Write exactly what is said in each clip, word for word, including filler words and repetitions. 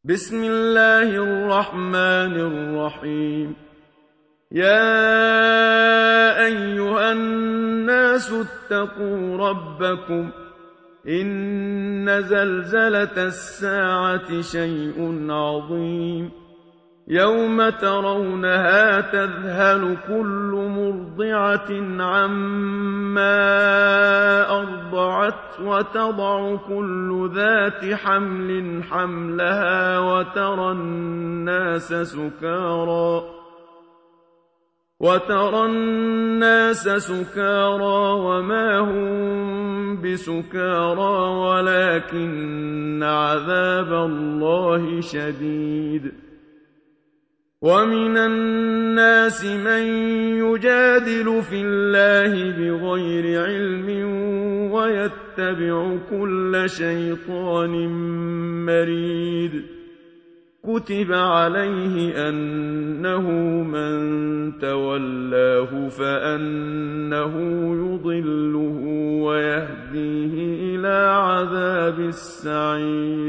بسم الله الرحمن الرحيم. يا أيها الناس اتقوا ربكم إن زلزلة الساعة شيء عظيم يوم ترونها تذهل كل مرضعة عما أرضعت وتضع كل ذات حمل حملها وترى الناس سكارى وترى الناس سكارى وما هم بسكارى ولكن عذاب الله شديد. ومن الناس من يجادل في الله بغير علم ويتبع كل شيطان مريد. كتب عليه أنه من تولاه فأنه يضله ويهديه إلى عذاب السعير.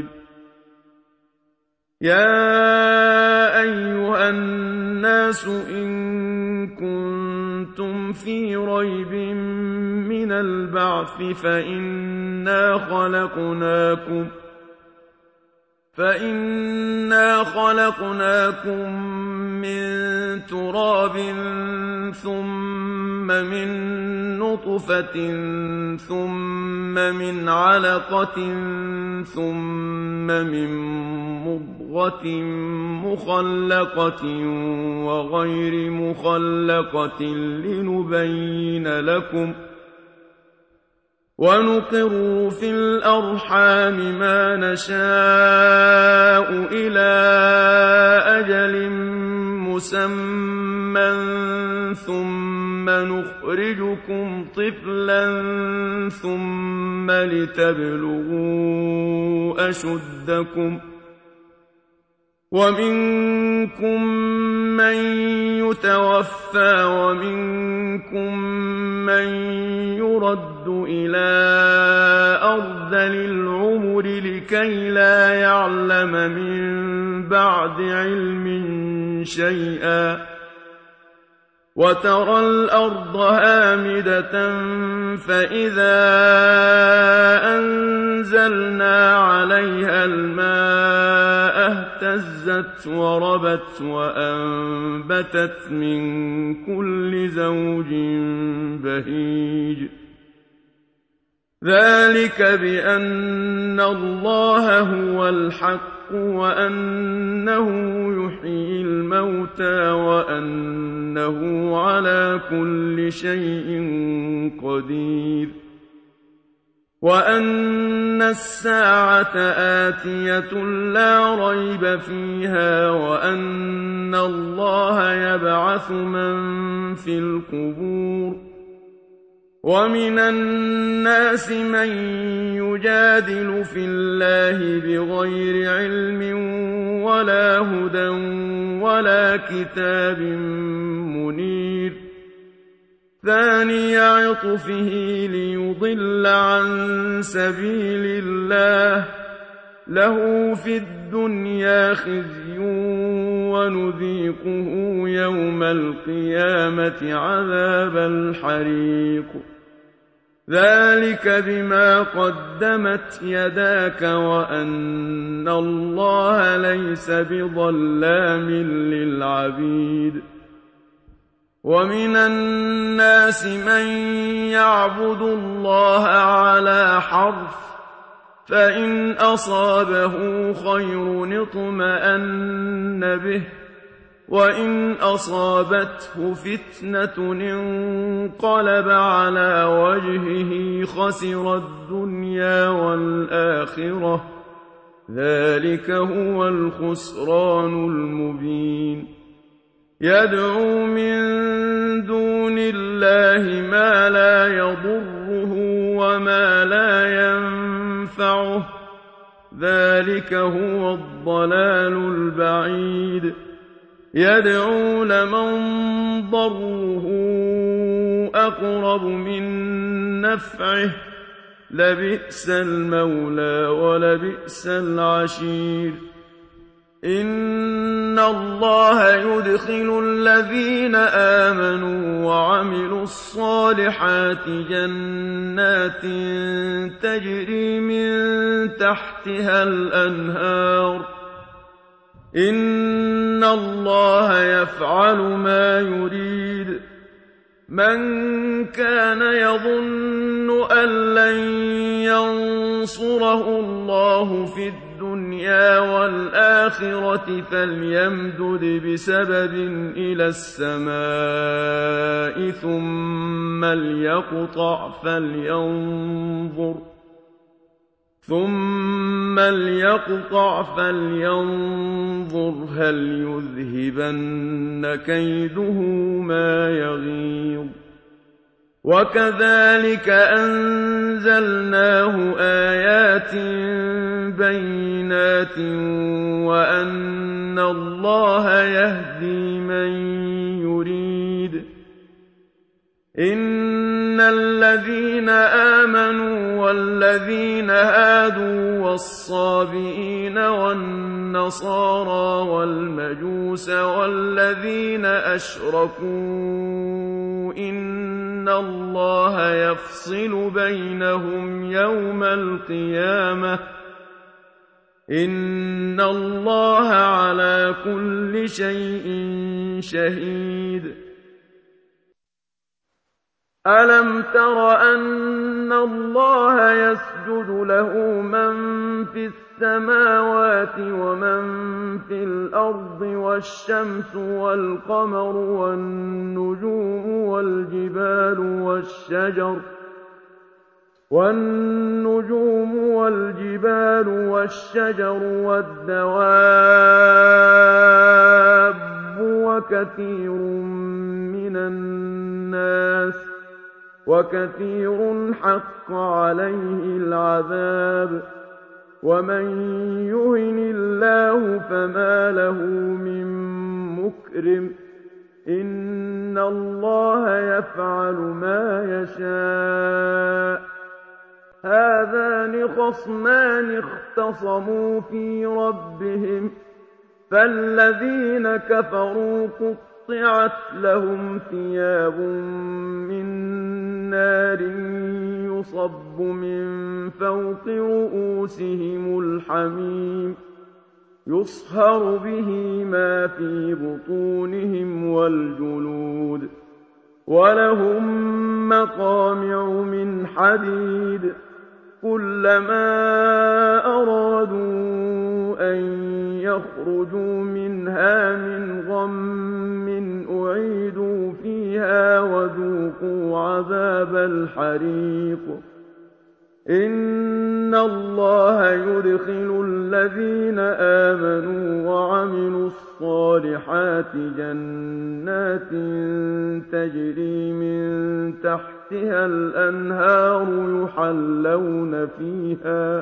يا أيها الناس إن كنتم في ريب من البعث فإنا خلقناكم فإنا خلقناكم من تراب ثم من نطفة ثم من علقة ثم من مضغة مخلقة وغير مخلقة لنبين لكم ونقر في الأرحام ما نشاء إلى أجل مسمى ثم نخرجكم طفلا ثم لتبلغوا أشدكم ومنكم من يتوفى ومنكم من يرد إلى أرذل العمر لكي لا يعلم من بعد علم شيئا. وترى الأرض هامدة فإذا أنزلنا عليها الماء اهتزت وربت وأنبتت من كل زوج بهيج. ذلك بأن الله هو الحق وأنه يحيي الموتى وأنه على كل شيء قدير. وأن الساعة آتية لا ريب فيها وأن الله يبعث من في القبور. ومن الناس من يجادل في الله بغير علم ولا هدى ولا كتاب منير. ثاني عطفه ليضل عن سبيل الله له في الدنيا خزي ونذيقه يوم القيامة عذاب الحريق. ذلك بما قدمت يداك وأن الله ليس بظلام للعبيد. ومن الناس من يعبد الله على حرف فإن أصابه خير اطمأن به وإن أصابته فتنة انقلب على وجهه خسر الدنيا والآخرة. ذلك هو الخسران المبين. يدعو من دون الله ما لا يضره وما لا ينفعه. ذلك هو الضلال البعيد. يدعو لمن ضره أقرب من نفعه لبئس المولى ولبئس العشير. إِنَّ اللَّهَ يُدْخِلُ الَّذِينَ آمَنُوا وَعَمِلُوا الصَّالِحَاتِ جَنَّاتٍ تَجْرِي مِن تَحْتِهَا الْأَنْهَارُ ۚ إِنَّ اللَّهَ يَفْعَلُ مَا يُرِيدُ مَن كَانَ يَظُنُّ أَن لَّن يَنصُرَهُ اللَّهُ فِي الدُّنْيَا وَالْآخِرَةِ فَلْيَمْدُدْ بِسَبَبٍ إِلَى السَّمَاءِ ثُمَّ لْيَقْطَعْ فَلْيَنظُرْ ثُمَّ لْيَقْطَعْ فَلْيَنظُرْ هَلْ يُذْهِبَنَّ كَيْدُهُ مَا يَغِيظُ وَكَذَٰلِكَ أَنزَلْنَاهُ آيَاتٍ بَيِّنَاتٍ وَأَنَّ اللَّهَ يَهْدِي مَن يُرِيدُ إِنَّ الَّذِينَ آمَنُوا وَالَّذِينَ هَادُوا وَالصَّابِئِينَ وَالنَّصَارَىٰ وَالْمَجُوسَ وَالَّذِينَ أَشْرَكُوا إِنَّ اللَّهَ يَفْصِلُ بَيْنَهُمْ يَوْمَ الْقِيَامَةِ ۚ إِنَّ اللَّهَ عَلَىٰ كُلِّ شَيْءٍ شَهِيدٌ أَلَمْ تَرَ أَنَّ اللَّهَ يَسْجُدُ لَهُ مَن فِي السَّمَاوَاتِ وَمَن فِي الْأَرْضِ وَالشَّمْسُ وَالْقَمَرُ وَالنُّجُومُ وَالْجِبَالُ وَالشَّجَرُ وَالنُّجُومُ وَالْجِبَالُ وَالشَّجَرُ وَالدَّوَابُّ وَكَثِيرٌ مِّنَ النَّاسِ ۖ وَكَثِيرٌ حَقَّ عَلَيْهِ الْعَذَابُ ۗ وَمَن يُهِنِ اللَّهُ فَمَا لَهُ مِن مُّكْرِمٍ ۚ إِنَّ اللَّهَ يَفْعَلُ مَا يَشَاءُ هَٰذَانِ خَصْمَانِ اخْتَصَمُوا فِي رَبِّهِمْ ۖ فَالَّذِينَ كَفَرُوا قُطِّعَتْ لَهُمْ ثِيَابٌ مِّن نَّارٍ يُصَبُّ مِن فَوْقِ رُءُوسِهِمُ الْحَمِيمُ يُصْهَرُ بِهِ مَا فِي بُطُونِهِمْ وَالْجُلُودُ وَلَهُم مَّقَامِعُ مِنْ حَدِيدٍ كُلَّمَا أَرَادُوا أَن يَخْرُجُوا مِنْهَا مِنْ غَمٍّ أُعِيدُوا فِيهَا وَذُوقُوا عَذَابَ الْحَرِيقِ إِنَّ اللَّهَ يُدْخِلُ الَّذِينَ آمَنُوا وَعَمِلُوا الصَّالِحَاتِ جَنَّاتٍ تَجْرِي مِن تَحْتِهَا الْأَنْهَارُ يُحَلَّوْنَ فِيهَا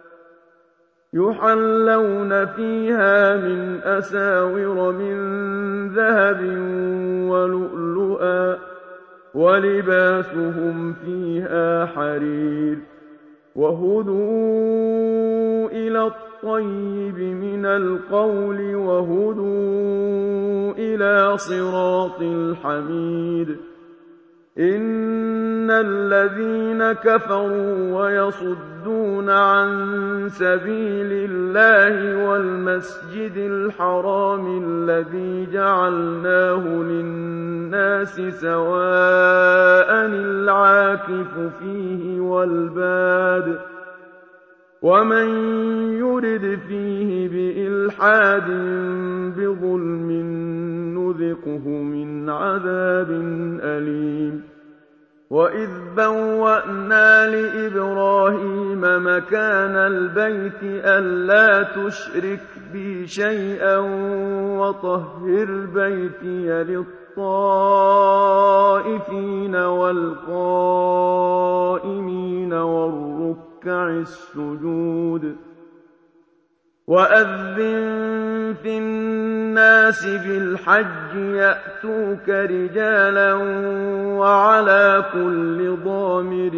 يُحَلَّوْنَ فِيهَا مِنْ أَسَاوِرَ مِن ذَهَبٍ وَلُؤْلُؤًا ۖ وَلِبَاسُهُمْ فِيهَا حَرِيرٌ وَهُدُوا إِلَى الطَّيِّبِ مِنَ الْقَوْلِ وَهُدُوا إِلَىٰ صِرَاطِ الْحَمِيدِ إِنَّ الَّذِينَ كَفَرُوا وَيَصُدُّونَ عَن سَبِيلِ اللَّهِ وَالْمَسْجِدِ الْحَرَامِ الَّذِي جَعَلْنَاهُ لِلنَّاسِ سَوَاءً الْعَاكِفُ فِيهِ وَالْبَادِ ۚ وَمَن يُرِدْ فِيهِ بِإِلْحَادٍ بِظُلْمٍ نُّذِقْهُ مِنْ عَذَابٍ أَلِيمٍ وَإِذْ بَوَّأْنَا لِإِبْرَاهِيمَ مَكَانَ الْبَيْتِ أَلَّا تُشْرِكْ بِي شَيْئًا وَطَهِّرْ بَيْتِيَ لِلطَّائِفِينَ وَالْقَائِمِينَ وَالرُّكَّعِ السُّجُودِ وَأَذِّن فِي النَّاسِ بِالْحَجِّ يَأْتُوكَ رِجَالًا وَعَلَىٰ كُلِّ ضَامِرٍ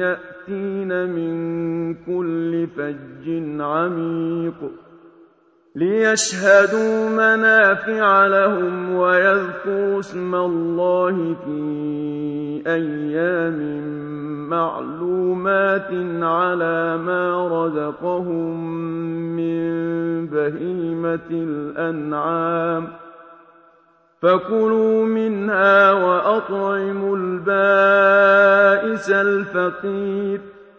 يَأْتِينَ مِن كُلِّ فَجٍّ عَمِيقٍ ليشهدوا منافع لهم ويذكروا اسم الله في أيام معلومات على ما رزقهم من بهيمة الأنعام فكلوا منها وأطعموا البائس الفقير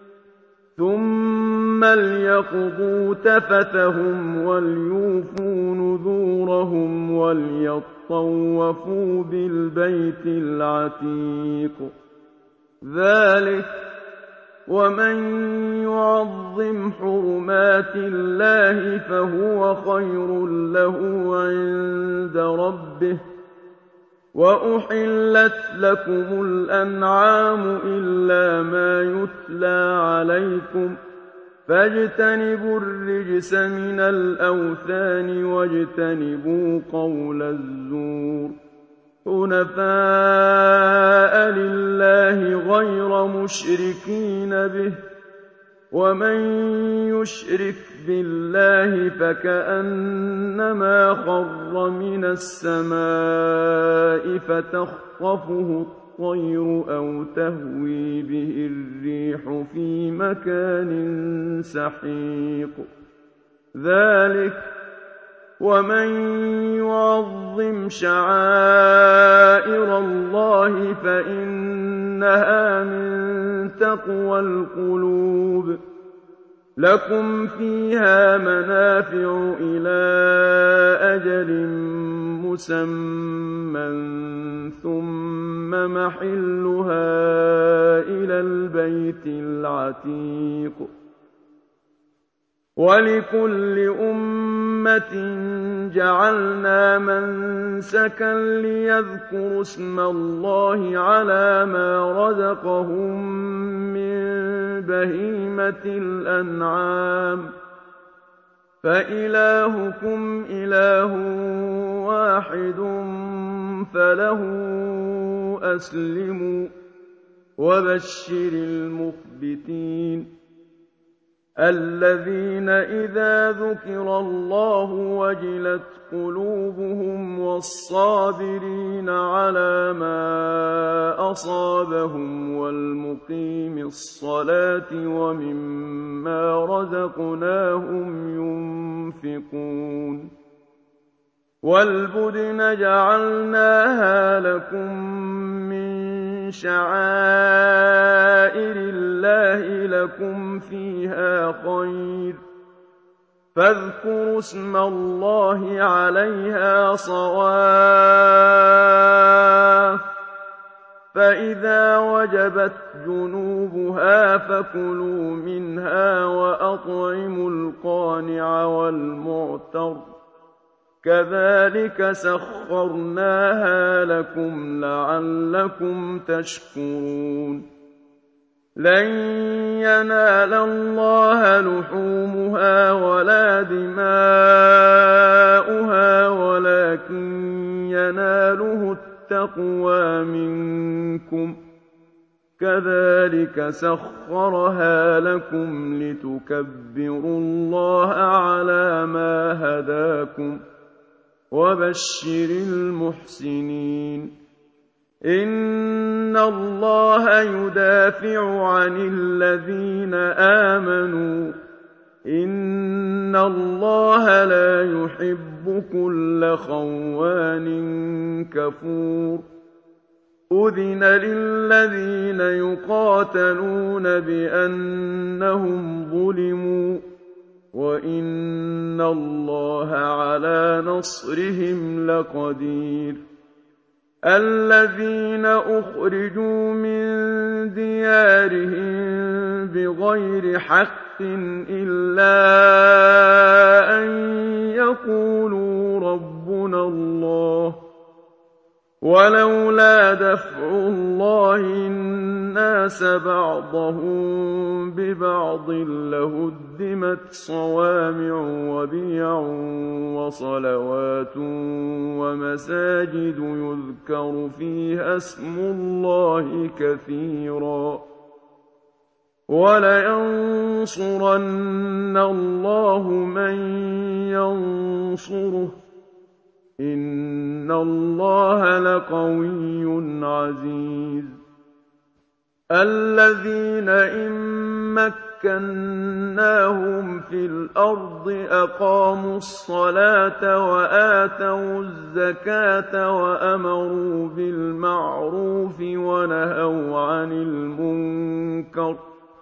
ثم ليقضوا تفثهم وليوفوا نذورهم وليطوفوا بالبيت العتيق ذلك ومن يعظم حرمات الله فهو خير له عند ربه وأحلت لكم الأنعام إلا ما يتلى عليكم فاجتنبوا الرجس من الأوثان واجتنبوا قول الزور حنفاء لله غير مشركين به ومن يشرك بالله فكأنما خر من السماء فتخطفه الطير أو تهوي به الريح في مكان سحيق ذلك ومن يعظم شعائر الله فإنها من تقوى القلوب لكم فيها منافع إلى أجل مسمى ثم محلها إلى البيت العتيق ولكل أمة جعلنا منسكا ليذكروا اسم الله على ما رزقهم من بهيمة الأنعام فإلهكم إله واحد فله أسلموا وبشر المخبتين الذين إذا ذكر الله وجلت قلوبهم والصابرين على ما أصابهم والمقيم الصلاة ومما رزقناهم ينفقون والبدن جعلناها لكم من شعائر الله لكم فيها خير فاذكروا اسم الله عليها صواف فإذا وجبت جنوبها فكلوا منها وأطعموا القانع والمعتر كذلك سخرناها لكم لعلكم تشكرون لن ينال الله لحومها ولا دماؤها ولكن يناله التقوى منكم كذلك سخرها لكم لتكبروا الله على ما هداكم وبشر المحسنين إن الله يدافع عن الذين آمنوا إن الله لا يحب كل خوان كفور أذن للذين يقاتلون بأنهم ظلموا وإن الله على نصرهم لقدير الذين أخرجوا من ديارهم بغير حق إلا أن يقولوا ربنا الله ولولا دفع الله الناس بعضهم ببعض لهدمت صوامع وبيع وصلوات ومساجد يذكر فيها اسم الله كثيرا وَلَيَنصُرَنَّ اللَّهُ مَن يَنصُرُهُ ۗ إِنَّ اللَّهَ لَقَوِيٌّ عَزِيزٌ. الَّذِينَ إِن مَّكَّنَّاهُمْ فِي الْأَرْضِ أَقَامُوا الصَّلَاةَ وَآتَوُا الزَّكَاةَ وَأَمَرُوا بِالْمَعْرُوفِ وَنَهَوْا عَنِ الْمُنكَرِ ۗ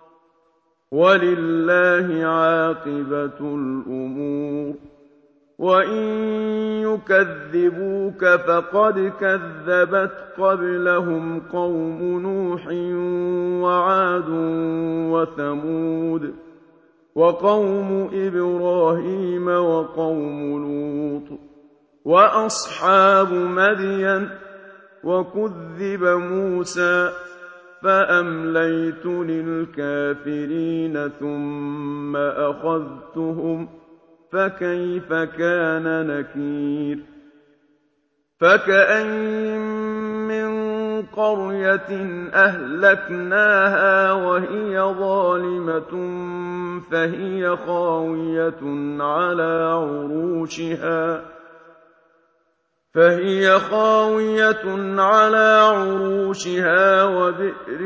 وَلِلَّهِ عَاقِبَةُ الْأُمُورِ. وَإِن يُكَذِّبُوكَ فَقَدْ كَذَّبَتْ قَبْلَهُمْ قَوْمُ نُوحٍ وَعَادٌ وَثَمُودُ وَقَوْمُ إِبْرَاهِيمَ وَقَوْمُ لُوطٍ وَأَصْحَابُ مَدْيَنَ ۖ وَكُذِّبَ مُوسَىٰ فَأَمْلَيْتُ لِلْكَافِرِينَ ثُمَّ أَخَذْتُهُمْ ۖ فَكَيْفَ كَانَ نَكِيرِ. فَكَأَيِّن مِّن قَرْيَةٍ أَهْلَكْنَاهَا وَهِيَ ظَالِمَةٌ فَهِيَ خَاوِيَةٌ عَلَىٰ عُرُوشِهَا فهي خاوية على عروشها وبئر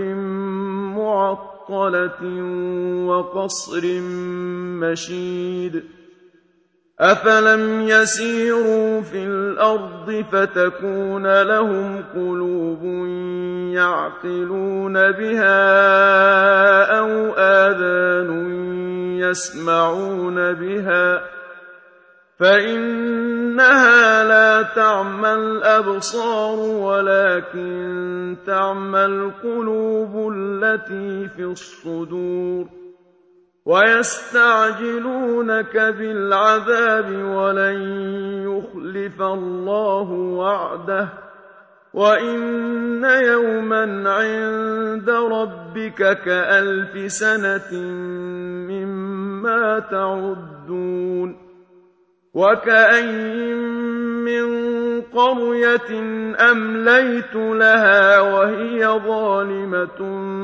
معطلة وقصر مشيد. أفلم يسيروا في الأرض فتكون لهم قلوب يعقلون بها أو آذان يسمعون بها فإنها لا تعمى الأبصار ولكن تعمى القلوب التي في الصدور. ويستعجلونك بالعذاب ولن يخلف الله وعده وإن يوما عند ربك كألف سنة مما تعدون. وكأين من قرية أمليت لها وهي ظالمة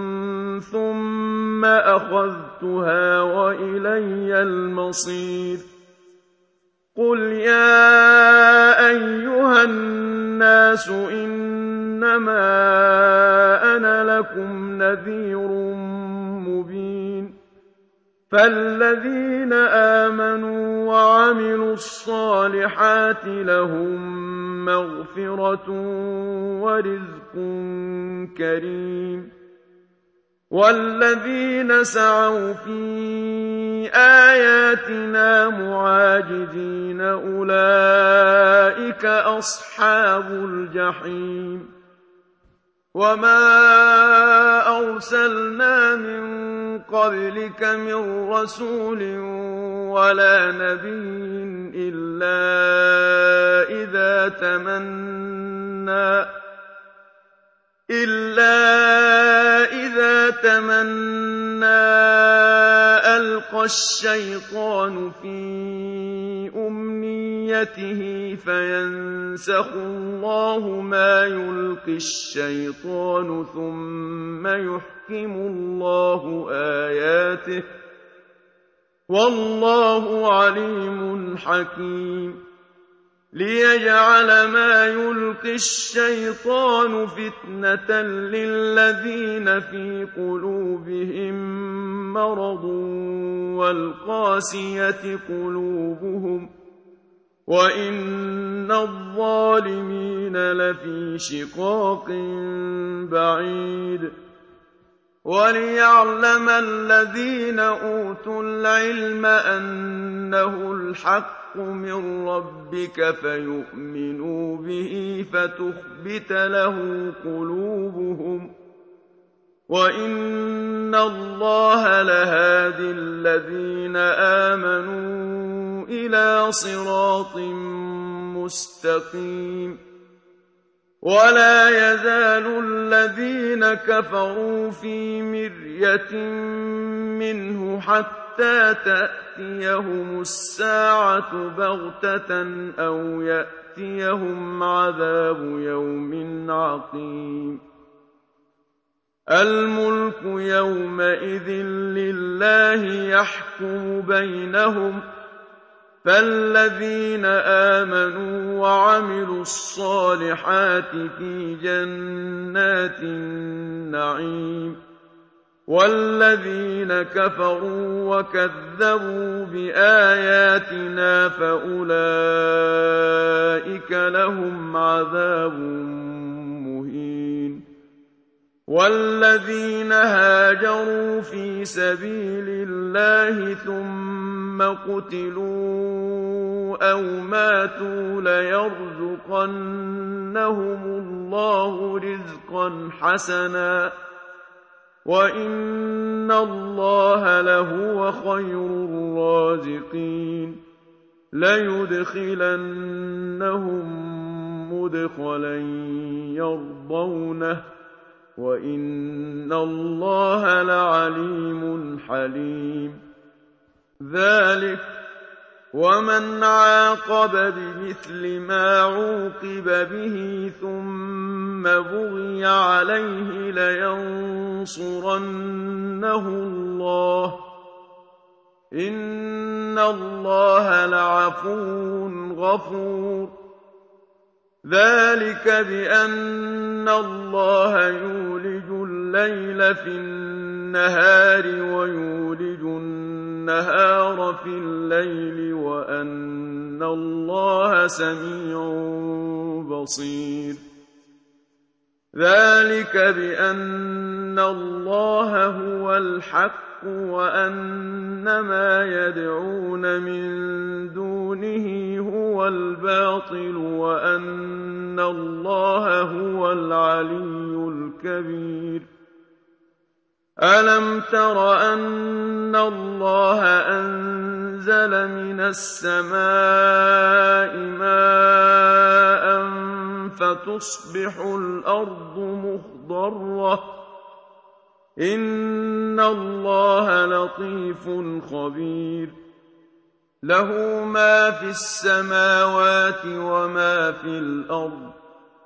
ثم أخذتها وإلي المصير. قل يا أيها الناس إنما أنا لكم نذير مبين. فالذين آمنوا وعملوا الصالحات لهم مغفرة ورزق كريم. والذين سعوا في آياتنا معاجزين أولئك أصحاب الجحيم. وما أرسلنا من قبلك من رسول ولا نبي إلا إذا تمنى إلا إذا تمنى ألقى الشيطان في أمنيته فينسخ الله ما يلقي الشيطان ثم يحكم الله آياته والله عليم حكيم. ليجعل ما يلقي الشيطان فتنة للذين في قلوبهم مرض والقاسية قلوبهم وإن الظالمين لفي شقاق بعيد. وليعلم الذين أوتوا العلم أنه الحق من ربك فيؤمنوا به فتخبت له قلوبهم وإن الله لهادي الذين آمنوا إلى صراط مستقيم. ولا يزال الذين كفروا في مرية منه حتى تأتيهم الساعة بغتة أو يأتيهم عذاب يوم عقيم. الْمُلْكُ يَوْمَئِذٍ لِّلَّهِ يَحْكُمُ بَيْنَهُمْ ۚ فَالَّذِينَ آمَنُوا وَعَمِلُوا الصَّالِحَاتِ فِي جَنَّاتِ النَّعِيمِ ۖ وَالَّذِينَ كَفَرُوا وَكَذَّبُوا بِآيَاتِنَا فَأُولَٰئِكَ لَهُمْ عَذَابٌ مُّهِينٌ وَالَّذِينَ هَاجَرُوا فِي سَبِيلِ اللَّهِ ثُمَّ قُتِلُوا أَوْ مَاتُوا لَيَرْزُقَنَّهُمُ اللَّهُ رِزْقًا حَسَنًا ۚ وَإِنَّ اللَّهَ لَهُوَ خَيْرُ الرَّازِقِينَ لَيُدْخِلَنَّهُم مُّدْخَلًا يَرْضَوْنَهُ ۗ وَإِنَّ اللَّهَ لَعَلِيمٌ حَلِيمٌ ذَٰلِكَ وَمَنْ عَاقَبَ بِمِثْلِ مَا عُوقِبَ بِهِ ثُمَّ بُغِيَ عَلَيْهِ لَيَنصُرَنَّهُ اللَّهُ ۗ إِنَّ اللَّهَ لَعَفُوٌّ غَفُورٌ ذَٰلِكَ بِأَنَّ اللَّهَ يُولِجُ اللَّيْلَ فِي النَّهَارِ وَيُولِجُ النَّهَارَ فِي اللَّيْلِ وَأَنَّ اللَّهَ سَمِيعٌ بَصِيرٌ ذَٰلِكَ بِأَنَّ اللَّهَ هُوَ الْحَقُّ وَأَنَّ مَا يَدْعُونَ مِن دُونِهِ هُوَ الْبَاطِلُ وَأَنَّ اللَّهَ هُوَ الْعَلِيُّ الْكَبِيرُ أَلَمْ تَرَ أَنَّ اللَّهَ أَنزَلَ مِنَ السَّمَاءِ مَاءً فَتُصْبِحُ الْأَرْضُ مُخْضَرَّةً ۗ إِنَّ اللَّهَ لَطِيفٌ خَبِيرٌ لَّهُ مَا فِي السَّمَاوَاتِ وَمَا فِي الْأَرْضِ ۗ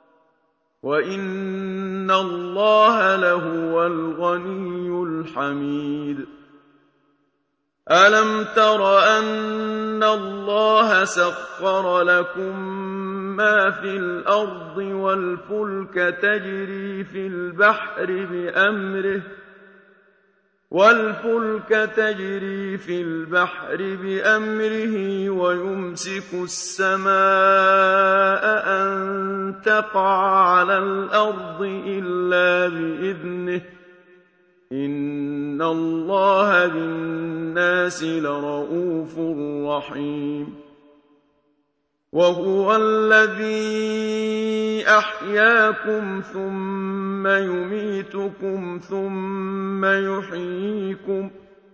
وَإِنَّ اللَّهَ لَهُوَ الْغَنِيُّ الْحَمِيدُ أَلَمْ تَرَ أَنَّ اللَّهَ سَخَّرَ لَكُم مَّا فِي الْأَرْضِ وَالْفُلْكَ تَجْرِي فِي الْبَحْرِ بِأَمْرِهِ وَالْفُلْكَ تَجْرِي فِي الْبَحْرِ بِأَمْرِهِ وَيُمْسِكُ السَّمَاءَ أَن تَقَعَ عَلَى الْأَرْضِ إِلَّا بِإِذْنِهِ ۗ إِنَّ اللَّهَ بِالنَّاسِ لَرَءُوفٌ رَّحِيمٌ وَهُوَ الَّذِي أَحْيَاكُمْ ثُمَّ يُمِيتُكُمْ ثُمَّ يُحْيِيكُمْ ۗ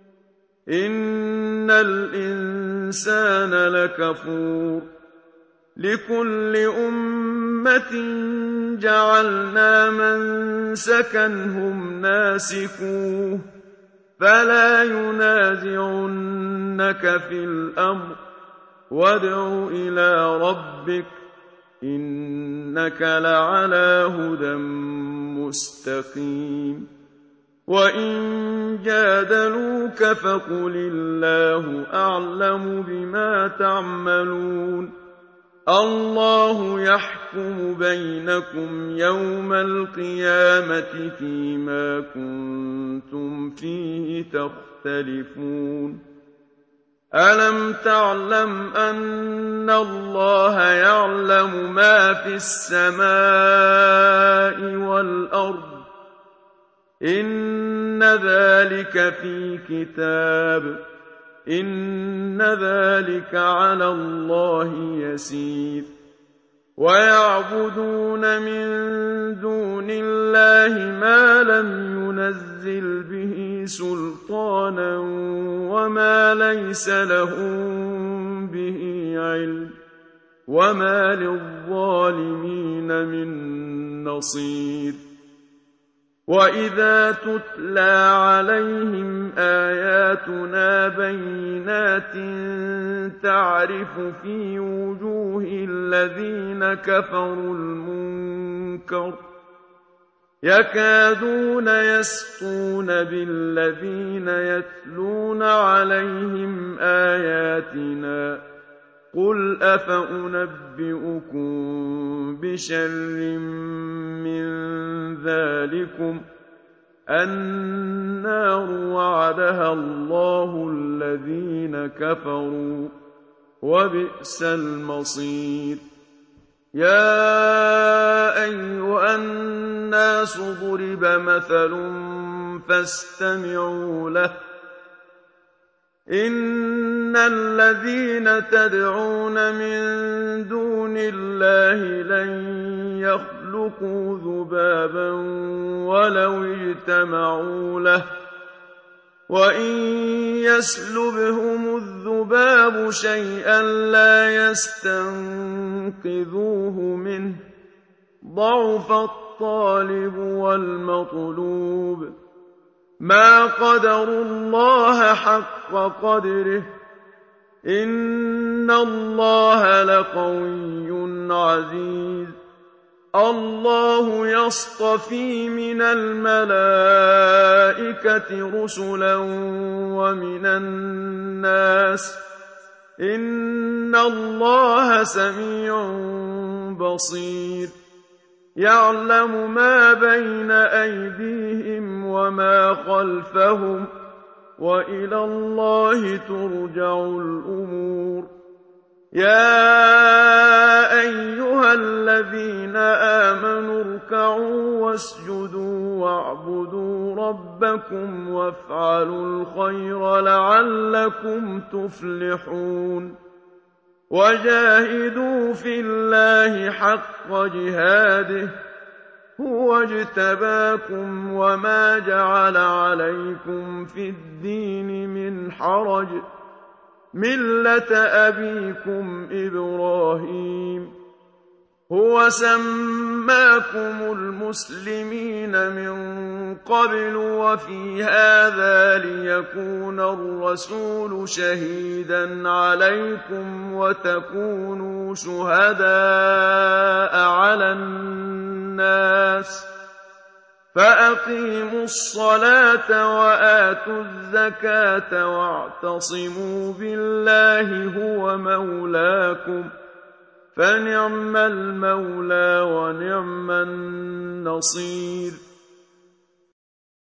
إِنَّ الْإِنسَانَ لَكَفُورٌ لِّكُلِّ أُمَّةٍ جَعَلْنَا مَنسَكًا هُمْ نَاسِكُوهُ ۖ فَلَا يُنَازِعُنَّكَ فِي الْأَمْرِ ۚ وَادْعُ إِلَىٰ رَبِّكَ ۖ إِنَّكَ لَعَلَىٰ هُدًى مُّسْتَقِيمٍ وَإِن جَادَلُوكَ فَقُلِ اللَّهُ أَعْلَمُ بِمَا تَعْمَلُونَ اللَّهُ يَحْكُمُ بَيْنَكُمْ يَوْمَ الْقِيَامَةِ فِيمَا كُنتُمْ فِيهِ تَخْتَلِفُونَ أَلَمْ تَعْلَمْ أَنَّ اللَّهَ يَعْلَمُ مَا فِي السَّمَاءِ وَالْأَرْضِ ۗ إِنَّ ذَٰلِكَ فِي كِتَابٍ ۚ إِنَّ ذَٰلِكَ عَلَى اللَّهِ يَسِيرٌ وَيَعْبُدُونَ مِن دُونِ اللَّهِ مَا لَمْ يُنَزِّلْ بِهِ سُلْطَانًا وَمَا لَيْسَ لَهُم بِهِ عِلْمٌ ۗ وَمَا لِلظَّالِمِينَ مِن نَّصِيرٍ وَإِذَا تُتْلَىٰ عَلَيْهِمْ آيَاتُنَا بَيِّنَاتٍ تَعْرِفُ فِي وُجُوهِ الَّذِينَ كَفَرُوا الْمُنكَرَ يكادون يسطون بالذين يتلون عليهم آياتنا قل أفأنبئكم بشر من ذلكم النار وعدها الله الذين كفروا وبئس المصير يا أيها الناس ضرب مثل فاستمعوا له إن الذين تدعون من دون الله لن يخلقوا ذبابا ولو اجتمعوا له وإن يسلبهم الذباب شيئا لا يستنقذوه منه ضعف الطالب والمطلوب ما قدروا الله حق قدره إن الله لقوي عزيز الله يصطفي من الملائكة رسلا ومن الناس إن الله سميع بصير يعلم ما بين أيديهم وما خلفهم وإلى الله ترجع الأمور يا أيها الذين آمنوا اركعوا واسجدوا واعبدوا ربكم وافعلوا الخير لعلكم تفلحون وجاهدوا في الله حق جهاده هو اجتباكم وما جعل عليكم في الدين من حرج ملة أبيكم إبراهيم هو سماكم المسلمين من قبل وفي هذا ليكون الرسول شهيدا عليكم وتكونوا شهداء على الناس فأقيموا الصلاة وآتوا الزكاة واعتصموا بالله هو مولاكم فنعم المولى ونعم النصير